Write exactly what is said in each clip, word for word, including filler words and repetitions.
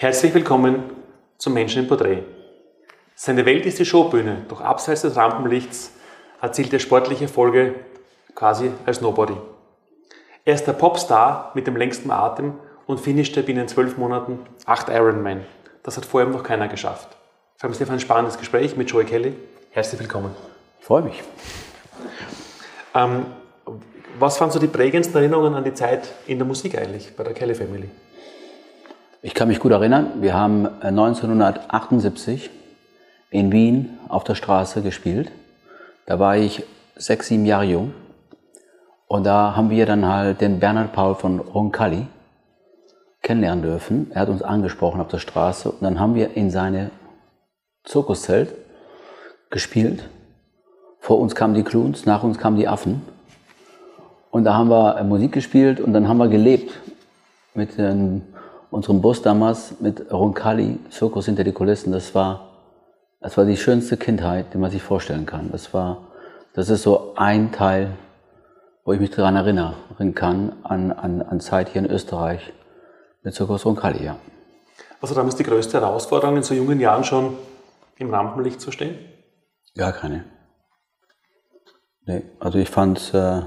Herzlich willkommen zum Menschen im Porträt. Seine Welt ist die Showbühne, doch abseits des Rampenlichts erzielt er sportliche Erfolge quasi als Nobody. Er ist der Popstar mit dem längsten Atem und finishte binnen zwölf Monaten acht Ironman. Das hat vorher noch keiner geschafft. Wir haben jetzt ein spannendes Gespräch mit Joey Kelly. Herzlich willkommen. Ich freue mich. Ähm, was waren so die prägendsten Erinnerungen an die Zeit in der Musik eigentlich, bei der Kelly Family? Ich kann mich gut erinnern, wir haben neunzehnhundertachtundsiebzig in Wien auf der Straße gespielt. Da war ich sechs, sieben Jahre jung. Und da haben wir dann halt den Bernhard Paul von Roncalli kennenlernen dürfen. Er hat uns angesprochen auf der Straße und dann haben wir in seine Zirkuszelt gespielt. Vor uns kamen die Clowns, nach uns kamen die Affen. Und da haben wir Musik gespielt und dann haben wir gelebt mit ähm, unserem Bus damals, mit Roncalli, Zirkus hinter die Kulissen. Das war, das war die schönste Kindheit, die man sich vorstellen kann. Das war, das ist so ein Teil, wo ich mich daran erinnern kann, an, an, an Zeit hier in Österreich mit Zirkus Roncalli, ja. Was war damals die größte Herausforderung, in so jungen Jahren schon im Rampenlicht zu stehen? Gar keine. Nee, also ich fand äh,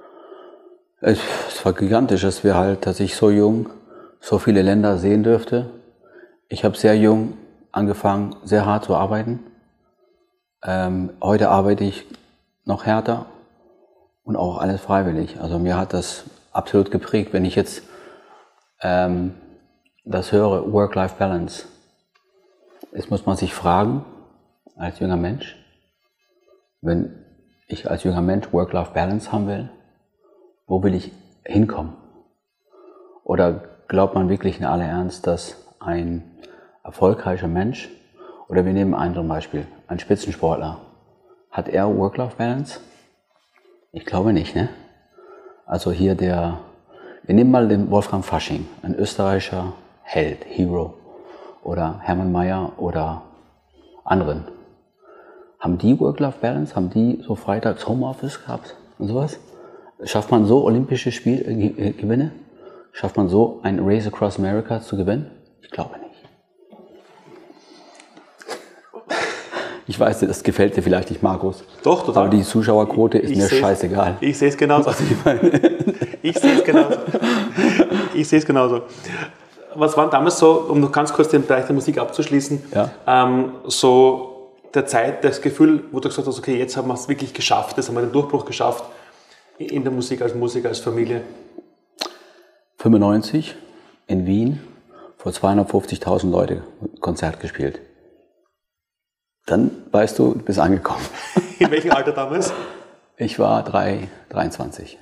es, es war gigantisch, dass wir halt, dass ich so jung so viele Länder sehen dürfte. Ich habe sehr jung angefangen, sehr hart zu arbeiten. Ähm, heute arbeite ich noch härter und auch alles freiwillig. Also mir hat das absolut geprägt, wenn ich jetzt ähm, das höre, Work-Life-Balance. Jetzt muss man sich fragen, als junger Mensch, wenn ich als junger Mensch Work-Life-Balance haben will, wo will ich hinkommen? Oder glaubt man wirklich in aller Ernst, dass ein erfolgreicher Mensch, oder wir nehmen ein Beispiel, ein Spitzensportler, hat er Work-Life-Balance? Ich glaube nicht, ne? Also hier der, wir nehmen mal den Wolfgang Fasching, ein österreichischer Held, Hero, oder Hermann Mayer oder anderen. Haben die Work-Life-Balance? Haben die so freitags Homeoffice gehabt und sowas? Schafft man so olympische Spiel, äh, Gewinne? Schafft man so ein Race Across America zu gewinnen? Ich glaube nicht. Ich weiß, das gefällt dir vielleicht nicht, Markus. Doch, total. Aber die Zuschauerquote ist ich mir seh's, scheißegal. Ich sehe es genauso. Ich sehe es genauso. Ich sehe es genauso. Was waren damals so, um noch ganz kurz den Bereich der Musik abzuschließen, ja. ähm, so der Zeit, das Gefühl, wo du gesagt hast, okay, jetzt haben wir es wirklich geschafft, jetzt haben wir den Durchbruch geschafft in der Musik, als Musiker, als Familie? fünfundneunzig in Wien vor zweihundertfünfzigtausend Leute Konzert gespielt. Dann weißt du, du bist angekommen. In welchem Alter damals? Ich war drei, dreiundzwanzig.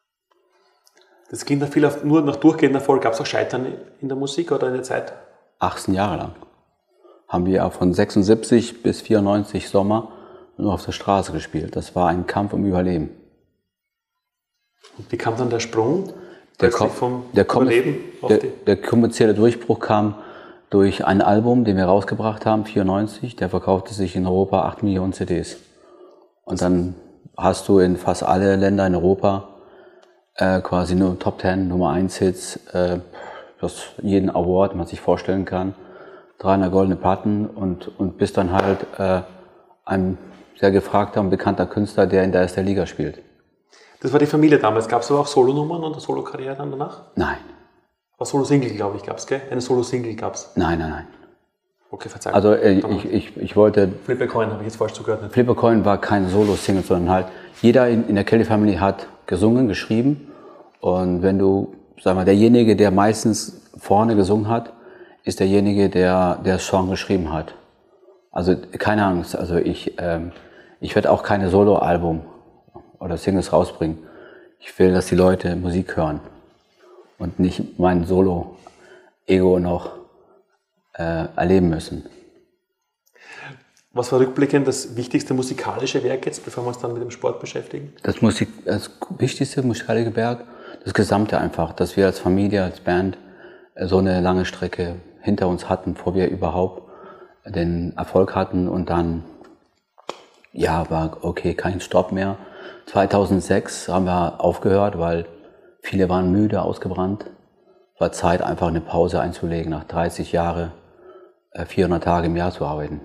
Das ging da viel auf, nur nach durchgehender Erfolg. Gab es auch Scheitern in der Musik oder in der Zeit? achtzehn Jahre lang haben wir von sechsundsiebzig bis vierundneunzig Sommer nur auf der Straße gespielt. Das war ein Kampf um Überleben. Und wie kam dann der Sprung? Der, vom der, Überleben auf der, der kommerzielle Durchbruch kam durch ein Album, den wir rausgebracht haben, vierundneunzig. Der verkaufte sich in Europa acht Millionen C Ds. Und dann hast du in fast alle Länder in Europa äh, quasi nur Top zehn, Nummer eins Hits, äh, das jeden Award, man sich vorstellen kann, dreihundert goldene Platten und, und bist dann halt äh, ein sehr gefragter und bekannter Künstler, der in der ersten Liga spielt. Das war die Familie damals. Gab es aber auch Solonummern und eine Solokarriere dann danach? Nein. Aber Solo-Single, glaube ich, gab es, gell? Eine Solo-Single gab es? Nein, nein, nein. Okay, verzeihung. Also äh, ich, ich, ich wollte... Flippercoin habe ich jetzt falsch zugehört. Nicht? Flippercoin war keine Solo-Single, sondern halt jeder in, in der Kelly Family hat gesungen, geschrieben. Und wenn du, sag mal, derjenige, der meistens vorne gesungen hat, ist derjenige, der der Song geschrieben hat. Also keine Angst, also ich, ähm, ich werde auch keine Solo-Album oder Singles rausbringen. Ich will, dass die Leute Musik hören und nicht mein Solo-Ego noch äh, erleben müssen. Was war rückblickend das wichtigste musikalische Werk jetzt, bevor wir uns dann mit dem Sport beschäftigen? Das, Musik, das wichtigste musikalische Werk, das Gesamte einfach, dass wir als Familie, als Band so eine lange Strecke hinter uns hatten, bevor wir überhaupt den Erfolg hatten und dann, ja, war okay, kein Stopp mehr. zweitausendsechs haben wir aufgehört, weil viele waren müde, ausgebrannt war Zeit, einfach eine Pause einzulegen, nach dreißig Jahren vierhundert Tage im Jahr zu arbeiten.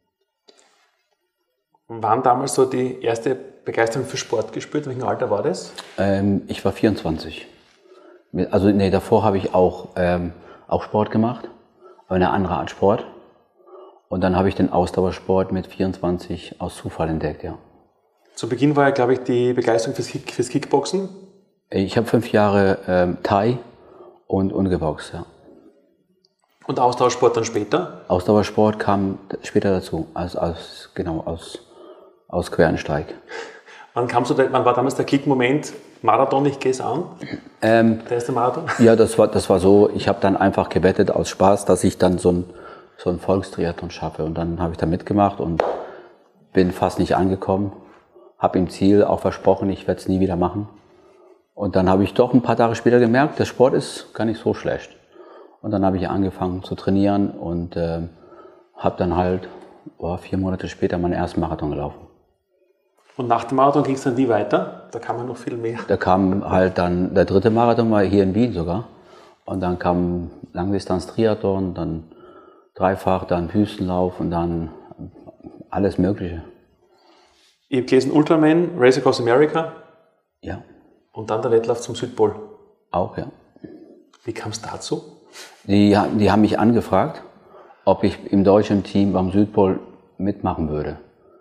Wann damals so die erste Begeisterung für Sport gespürt? In welchem Alter war das? Ähm, ich war vierundzwanzig. Also nee, davor habe ich auch, ähm, auch Sport gemacht, aber eine andere Art Sport. Und dann habe ich den Ausdauersport mit vierundzwanzig aus Zufall entdeckt, ja. Zu Beginn war ja, glaube ich, die Begeisterung fürs, Kick, fürs Kickboxen. Ich habe fünf Jahre ähm, Thai und, und geboxt, ja. Und Ausdauersport dann später? Ausdauersport kam später dazu, als, als, genau, aus, aus Quereinsteig. Wann, kamst du da, wann war damals der Klickmoment, Marathon, ich gehe es an? Ähm, der erste Marathon? Ja, das war, das war so, ich habe dann einfach gewettet aus Spaß, dass ich dann so ein, so ein Volkstriathlon schaffe. Und dann habe ich da mitgemacht und bin fast nicht angekommen. Habe im Ziel auch versprochen, ich werde es nie wieder machen. Und dann habe ich doch ein paar Tage später gemerkt, der Sport ist gar nicht so schlecht. Und dann habe ich angefangen zu trainieren und äh, habe dann halt oh, vier Monate später meinen ersten Marathon gelaufen. Und nach dem Marathon ging es dann nie weiter? Da kam ja noch viel mehr. Da kam halt dann, der dritte Marathon war hier in Wien sogar. Und dann kam Langdistanz-Triathlon, dann Dreifach, dann Wüstenlauf und dann alles Mögliche. Ich habe gelesen Ultraman, Race Across America. Ja. Und dann der Wettlauf zum Südpol. Auch, ja. Wie kam es dazu? Die, die haben mich angefragt, ob ich im deutschen Team beim Südpol mitmachen würde.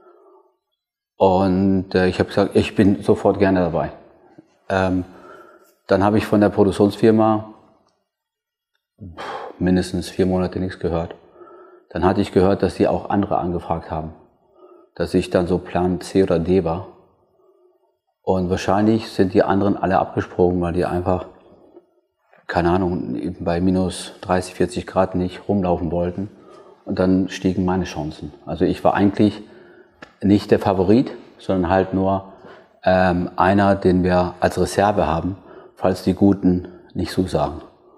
Und äh, ich habe gesagt, ich bin sofort gerne dabei. Ähm, dann habe ich von der Produktionsfirma pff, mindestens vier Monate nichts gehört. Dann hatte ich gehört, dass sie auch andere angefragt haben, dass ich dann so Plan C oder D war. Und wahrscheinlich sind die anderen alle abgesprungen, weil die einfach, keine Ahnung, bei minus dreißig, vierzig Grad nicht rumlaufen wollten. Und dann stiegen meine Chancen. Also ich war eigentlich nicht der Favorit, sondern halt nur ähm, einer, den wir als Reserve haben, falls die Guten nicht zusagen.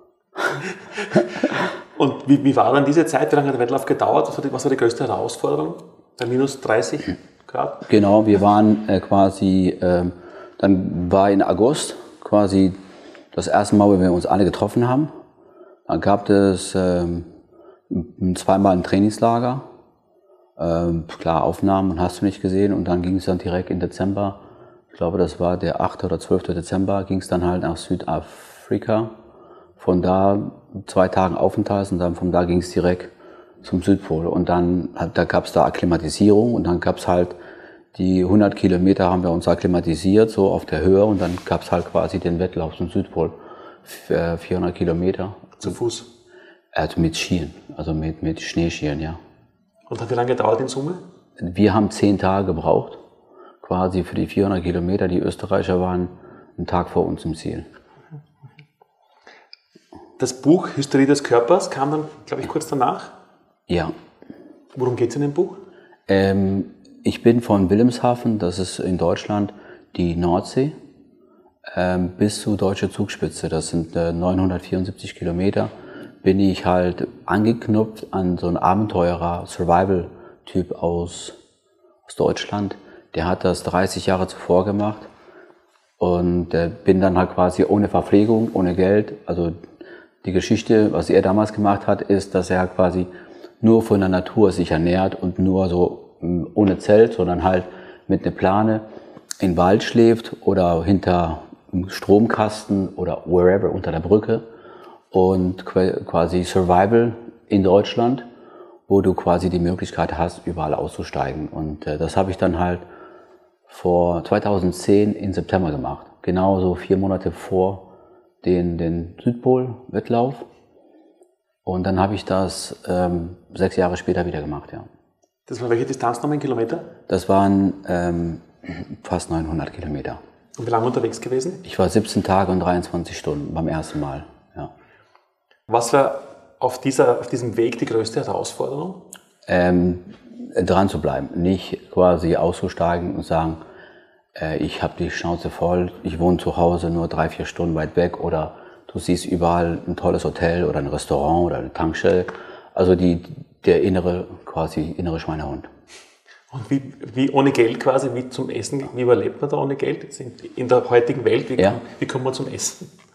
Und wie, wie war dann diese Zeit? Wie lange hat der Wettlauf gedauert? Was war die, was war die größte Herausforderung? Bei minus dreißig Grad? Genau, wir waren äh, quasi, äh, dann war in August quasi das erste Mal, wo wir uns alle getroffen haben. Dann gab es äh, zweimal ein Trainingslager. Ähm, klar, Aufnahmen hast du nicht gesehen und dann ging es dann direkt im Dezember, ich glaube das war der achte oder zwölfte Dezember, ging es dann halt nach Südafrika. Von da zwei Tagen Aufenthalt und dann von da ging es direkt zum Südpol. Und dann da gab es da Akklimatisierung und dann gab es halt die hundert Kilometer haben wir uns akklimatisiert, so auf der Höhe und dann gab es halt quasi den Wettlauf zum Südpol, vierhundert Kilometer. Zu Fuß? Also mit Skiern, also mit, mit Schneeskiern, ja. Und hat wie lange gedauert in Summe? Wir haben zehn Tage gebraucht, quasi für die vierhundert Kilometer. Die Österreicher waren einen Tag vor uns im Ziel. Das Buch Hysterie des Körpers kam dann, glaube ich, kurz danach? Ja. Worum geht es in dem Buch? Ähm, ich bin von Wilhelmshaven, das ist in Deutschland die Nordsee, ähm, bis zur deutsche Zugspitze, das sind äh, neunhundertvierundsiebzig Kilometer. Bin ich halt angeknüpft an so einen Abenteurer, Survival-Typ aus, aus Deutschland. Der hat das dreißig Jahre zuvor gemacht und äh, bin dann halt quasi ohne Verpflegung, ohne Geld. Also die Geschichte, was er damals gemacht hat, ist, dass er quasi nur von der Natur sich ernährt und nur so ohne Zelt, sondern halt mit einer Plane im Wald schläft oder hinter einem Stromkasten oder wherever unter der Brücke. Und quasi Survival in Deutschland, wo du quasi die Möglichkeit hast, überall auszusteigen. Und äh, das habe ich dann halt vor zweitausendzehn im September gemacht. Genauso vier Monate vor den, den Südpol-Wettlauf. Und dann habe ich das ähm, sechs Jahre später wieder gemacht, ja. Das war welche Distanz nochmal in Kilometer? Das waren ähm, fast neunhundert Kilometer. Und wie lange unterwegs gewesen? Ich war siebzehn Tage und dreiundzwanzig Stunden beim ersten Mal, ja. Was war auf, dieser, auf diesem Weg die größte Herausforderung? Ähm, dran zu bleiben, nicht quasi auszusteigen und sagen, äh, ich habe die Schnauze voll, ich wohne zu Hause nur drei, vier Stunden weit weg oder du siehst überall ein tolles Hotel oder ein Restaurant oder eine Tankstelle. Also die, der innere, quasi innere Schweinehund. Und wie, wie ohne Geld quasi, wie zum Essen, wie überlebt man da ohne Geld in der heutigen Welt? Wie, ja. wie kommt man zum Essen?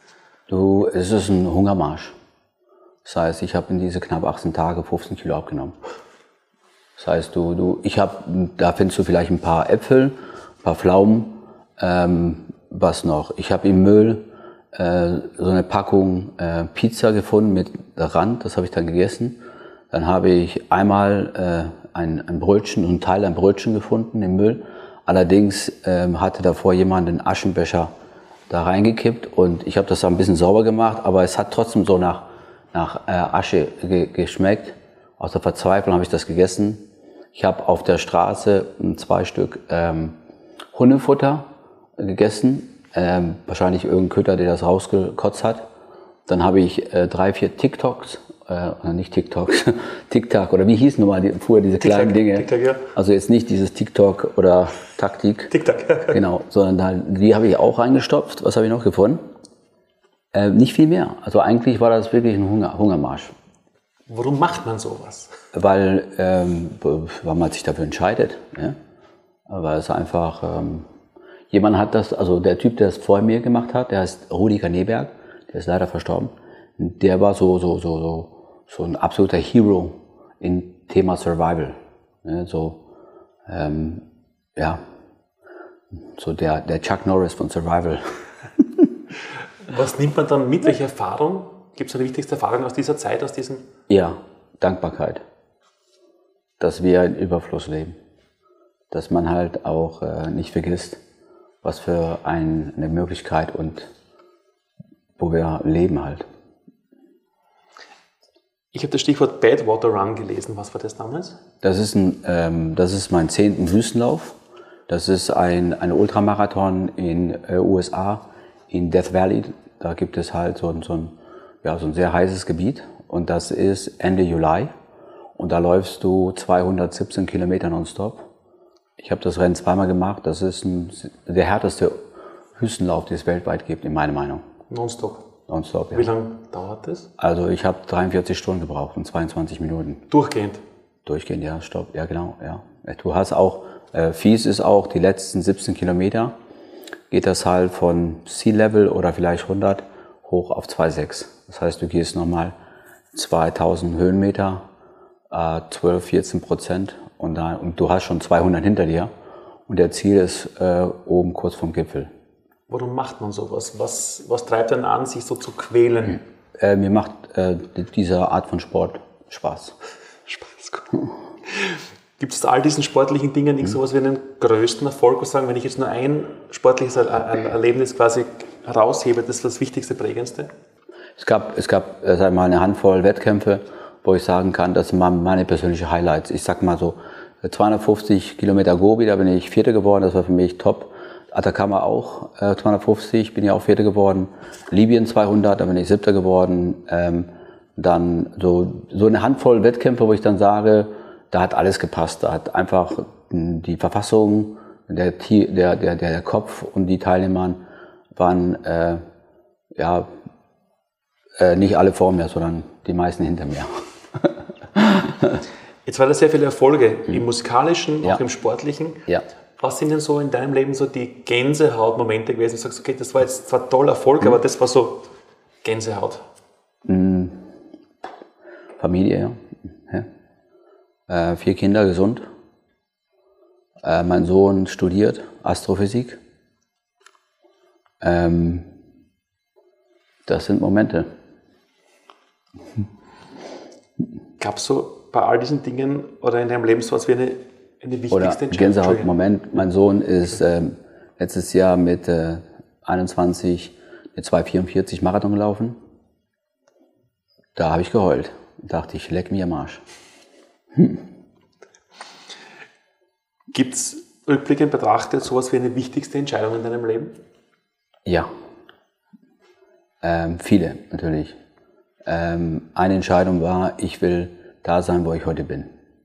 Du, es ist ein Hungermarsch. Das heißt, ich habe in diese knapp achtzehn Tage fünfzehn Kilo abgenommen. Das heißt, du, du, ich habe, da findest du vielleicht ein paar Äpfel, ein paar Pflaumen, ähm, was noch? Ich habe im Müll äh, so eine Packung äh, Pizza gefunden mit Rand, das habe ich dann gegessen. Dann habe ich einmal äh, ein, ein Brötchen, ein Teil ein Brötchen gefunden im Müll. Allerdings ähm, hatte davor jemand einen Aschenbecher da reingekippt und ich habe das dann ein bisschen sauber gemacht, aber es hat trotzdem so nach, nach äh, Asche ge geschmeckt. Aus der Verzweiflung habe ich das gegessen. Ich habe auf der Straße zwei Stück ähm, Hundefutter gegessen. Ähm, wahrscheinlich irgendein Köter, der das rausgekotzt hat. Dann habe ich äh, drei, vier TikToks, äh, nicht TikToks, TikTok oder wie hießen nochmal die, früher diese kleinen Dinge. TikTok, ja. Also jetzt nicht dieses TikTok oder Taktik. TikTok, ja. Genau, sondern da, die habe ich auch reingestopft. Was habe ich noch gefunden? Äh, nicht viel mehr. Also eigentlich war das wirklich ein Hunger, Hungermarsch. Warum macht man sowas? Weil, ähm, weil man sich dafür entscheidet. Ja? Weil es einfach, ähm, jemand hat das, also der Typ, der es vor mir gemacht hat, der heißt Rudi Kaneberg, der ist leider verstorben. Der war so, so, so, so, so ein absoluter Hero im Thema Survival. Ja, so, ähm, ja, so der, der Chuck Norris von Survival. Was nimmt man dann mit? Welche Erfahrung? Gibt es eine wichtigste Erfahrung aus dieser Zeit, aus diesem? Ja, Dankbarkeit. Dass wir in Überfluss leben. Dass man halt auch äh, nicht vergisst, was für ein, eine Möglichkeit und wo wir leben halt. Ich habe das Stichwort Badwater Run gelesen. Was war das damals? Das ist, ein, ähm, das ist mein zehnten Wüstenlauf. Das ist ein, ein Ultramarathon in äh, U S A, in Death Valley. Da gibt es halt so, so ein Ja, so ein sehr heißes Gebiet und das ist Ende Juli und da läufst du zweihundertsiebzehn Kilometer nonstop. Ich habe das Rennen zweimal gemacht, das ist ein, der härteste Wüstenlauf, den es weltweit gibt, in meiner Meinung. Nonstop? Nonstop, ja. Wie lange dauert das? Also ich habe dreiundvierzig Stunden gebraucht und zweiundzwanzig Minuten. Durchgehend? Durchgehend, ja, stopp, ja genau, ja. Du hast auch, äh, fies ist auch, die letzten siebzehn Kilometer geht das halt von Sea Level oder vielleicht hundert hoch auf zwei Komma sechs. Das heißt, du gehst nochmal zweitausend Höhenmeter, äh, zwölf, vierzehn Prozent und, da, und du hast schon zweihundert hinter dir und der Ziel ist äh, oben kurz vom Gipfel. Warum macht man sowas? Was, was treibt einen an, sich so zu quälen? Äh, mir macht äh, diese Art von Sport Spaß. Spaß, gut. Gibt es all diesen sportlichen Dingen nicht sowas wie einen größten Erfolg, wo sagen, wenn ich jetzt nur ein sportliches Erlebnis quasi heraushebe, das ist das Wichtigste, Prägendste? Es gab, es gab äh, sag mal, eine Handvoll Wettkämpfe, wo ich sagen kann, das sind meine persönlichen Highlights. Ich sag mal so, zweihundertfünfzig Kilometer Gobi, da bin ich Vierter geworden, das war für mich top. Atacama auch, äh, zweihundertfünfzig, bin ich auch Vierter geworden. Libyen zweihundert, da bin ich Siebter geworden. Ähm, dann so, so eine Handvoll Wettkämpfe, wo ich dann sage, da hat alles gepasst. Da hat einfach die Verfassung, der, der, der, der Kopf und die Teilnehmer waren äh, ja, äh, nicht alle vor mir, sondern die meisten hinter mir. Jetzt waren da sehr viele Erfolge, mhm. im musikalischen, ja. auch im sportlichen. Ja. Was sind denn so in deinem Leben so die Gänsehaut-Momente gewesen? Du sagst, okay, das war jetzt zwar toller Erfolg, mhm. aber das war so Gänsehaut. Mhm. Familie, ja. ja. Äh, vier Kinder, gesund. Äh, mein Sohn studiert Astrophysik. Ähm, das sind Momente. Gab es so bei all diesen Dingen oder in deinem Leben so was wie eine, eine wichtigste oder Entscheidung? Gänsehaut-Moment. Mein Sohn ist ähm, letztes Jahr mit äh, einundzwanzig eine zwei vierundvierzig Marathon gelaufen. Da habe ich geheult. Dachte ich, leck mir am Arsch. Hm. Gibt es rückblickend betrachtet sowas wie eine wichtigste Entscheidung in deinem Leben? Ja. Ähm, viele natürlich. Ähm, eine Entscheidung war, ich will da sein, wo ich heute bin.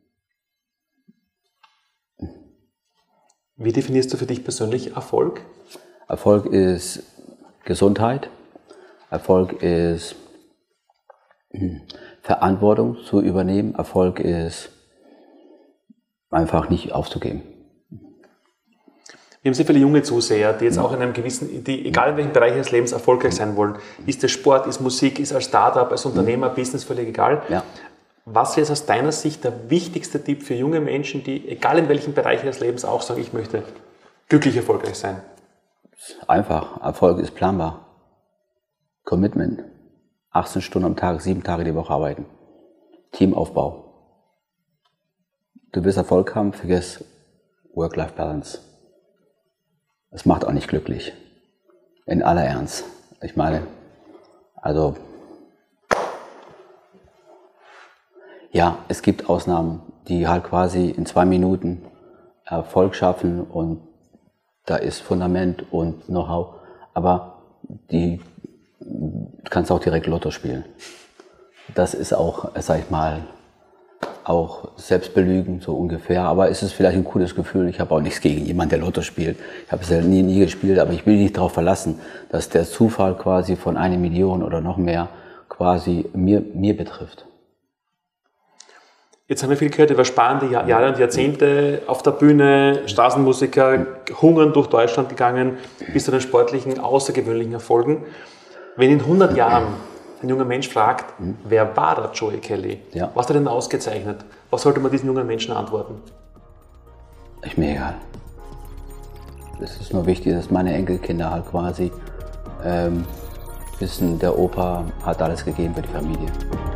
Wie definierst du für dich persönlich Erfolg? Erfolg ist Gesundheit. Erfolg ist Verantwortung zu übernehmen. Erfolg ist einfach nicht aufzugeben. Wir haben sehr viele junge Zuseher, die jetzt auch in einem gewissen, die egal in welchem Bereich ihres Lebens erfolgreich sein wollen. Ist es Sport, ist Musik, ist als Startup, als Unternehmer, Business, völlig egal. Ja. Was ist aus deiner Sicht der wichtigste Tipp für junge Menschen, die egal in welchem Bereich ihres Lebens auch sagen, ich möchte glücklich erfolgreich sein? Einfach, Erfolg ist planbar. Commitment. achtzehn Stunden am Tag, sieben Tage die Woche arbeiten. Teamaufbau. Du willst Erfolg haben, vergiss Work-Life-Balance. Es macht auch nicht glücklich. In aller Ernst. Ich meine, also, ja, es gibt Ausnahmen, die halt quasi in zwei Minuten Erfolg schaffen und da ist Fundament und Know-how, aber die, du kannst auch direkt Lotto spielen. Das ist auch, sag ich mal, auch Selbstbelügen, so ungefähr, aber es ist vielleicht ein cooles Gefühl. Ich habe auch nichts gegen jemanden, der Lotto spielt. Ich habe es ja nie, nie gespielt, aber ich will nicht darauf verlassen, dass der Zufall quasi von einer Million oder noch mehr quasi mir, mir betrifft. Jetzt haben wir viel gehört über spannende Jahre und Jahrzehnte auf der Bühne, Straßenmusiker, hungern durch Deutschland gegangen, bis zu den sportlichen, außergewöhnlichen Erfolgen. Wenn in hundert Jahren ein junger Mensch fragt, mhm. wer war der Joey Kelly? Ja. Was hat er denn ausgezeichnet? Was sollte man diesen jungen Menschen antworten? Ist mir egal. Es ist nur wichtig, dass meine Enkelkinder halt quasi ähm, wissen, der Opa hat alles gegeben für die Familie.